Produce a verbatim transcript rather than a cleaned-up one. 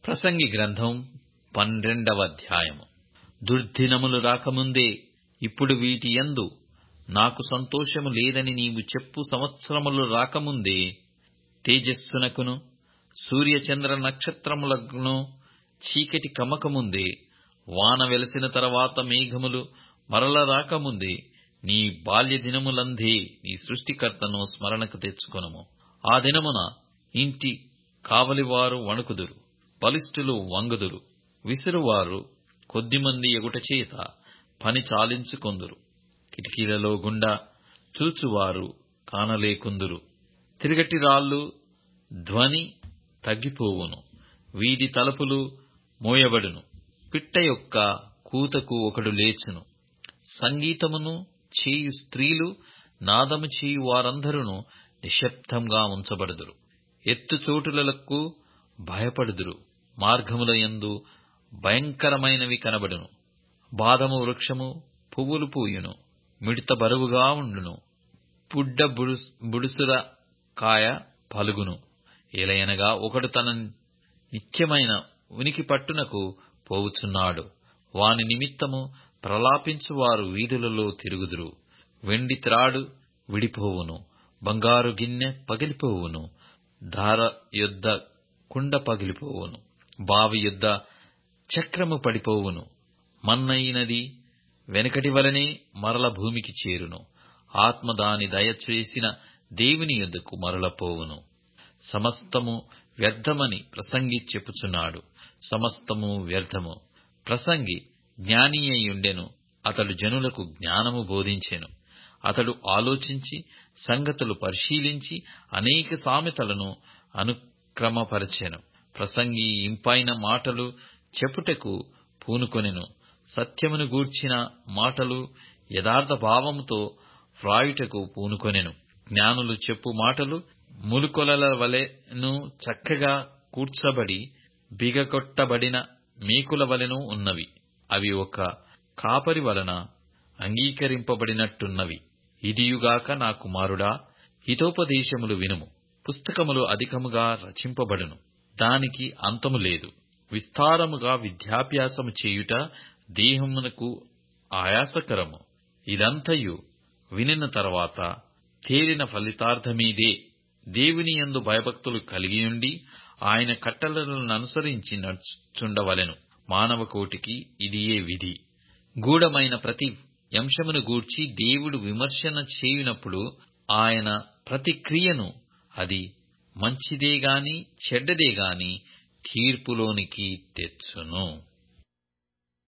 ప్రసంగి గ్రంథం పన్నెండవ అధ్యాయము. దుర్దినములు రాకముందే ఇప్పుడు వీటి యందు నాకు సంతోషము లేదని నీవు చెప్పు సంవత్సరములు రాకముందే, తేజస్సునకును సూర్యచంద్ర నక్షత్రములకును చీకటి కమ్మకముందే, వాన వెలసిన తరువాత మేఘములు మరల రాకముందే, నీ బాల్య దినములందే నీ సృష్టికర్తను స్మరణకు తెచ్చుకొనుము. ఆ దినమున ఇంటి కావలివారు వణుకుదురు, బలిష్ఠులు వంగుదురు, విసురువారు కొద్దిమంది ఎగుటచేత పని చాలించుకొందురు. కిటికీలలో గుండా చూచువారు కానలేకుందురు. తిరగటి రాళ్ళు ధ్వని తగ్గిపోవును, వీధి తలుపులు మోయబడును, పిట్ట యొక్క కూతకు ఒకడు లేచును. సంగీతమును చేయు స్త్రీలు, నాదము చేయు వారందరూ నిశ్శబ్దంగా ఉంచబడుదురు. ఎత్తు చోటులకు భయపడుదురు, మార్గముల యందు భయంకరమైనవి కనబడును. బాదము వృక్షము పువ్వులు పూయును, మిడత బరువుగా ఉండును, పుడ్డ బుడుసుల కాయ పలుగును. ఏలయనగా ఒకడు తన నిత్యమైన ఉనికి పట్టునకు పోవుచున్నాడు. వాని నిమిత్తము ప్రలాపించువారు వీధులలో తిరుగుదురు. వెండి త్రాడు విడిపోవును, బంగారు గిన్నె పగిలిపోవును, ధార యొద్ద కుండ పగిలిపోవును, బావి యొద్ద చక్రము పడిపోవును. మన్నయినది వెనకటి వలనే మరల భూమికి చేరును. ఆత్మ దాని దయచేసిన దేవుని యొద్దకు మరలపోవును. సమస్తము వ్యర్థమని ప్రసంగి చెప్పుచున్నాడు. సమస్తము వ్యర్థము. ప్రసంగి జ్ఞానియయుండెను, అతడు జనులకు జ్ఞానము బోధించెను. అతడు ఆలోచించి సంగతులు పరిశీలించి అనేక సామెతలను అనుక్రమపరచెను. ప్రసంగి ఇంపైన మాటలు చెప్పుటకు పూనుకొనెను. సత్యమును గూర్చిన మాటలు యథార్థ భావముతో వ్రాయుటకు పూనుకొనెను. జ్ఞానులు చెప్పు మాటలు ములుకొలల వలెను చక్కగా కూర్చబడి బిగగొట్టబడిన మేకుల వలెను ఉన్నవి. అవి ఒక కాపరి వలన అంగీకరింపబడినట్టున్నవి. ఇదియుగాక నా కుమారుడా, హితోపదేశములు వినుము. పుస్తకములు అధికముగా రచింపబడును, దానికి అంతము లేదు. విస్తారముగా విద్యాభ్యాసము చేయుట దేహమునకు ఆయాసకరము. ఇదంతయు వినిన తరువాత తేలిన ఫలితార్థమీదే. దేవుని యందు భయభక్తులు కలిగియుండి ఆయన కట్టడలననుసరించి నడుచుచుండవలెను. మానవ కోటికి ఇదియే విధి. గూఢమైన ప్రతి అంశమును గూర్చి దేవుడు విమర్శన చేయునప్పుడు ఆయన ప్రతి క్రియను, అది మంచిదేగాని చెడ్డదేగాని తీర్పులోనికి తెచ్చును.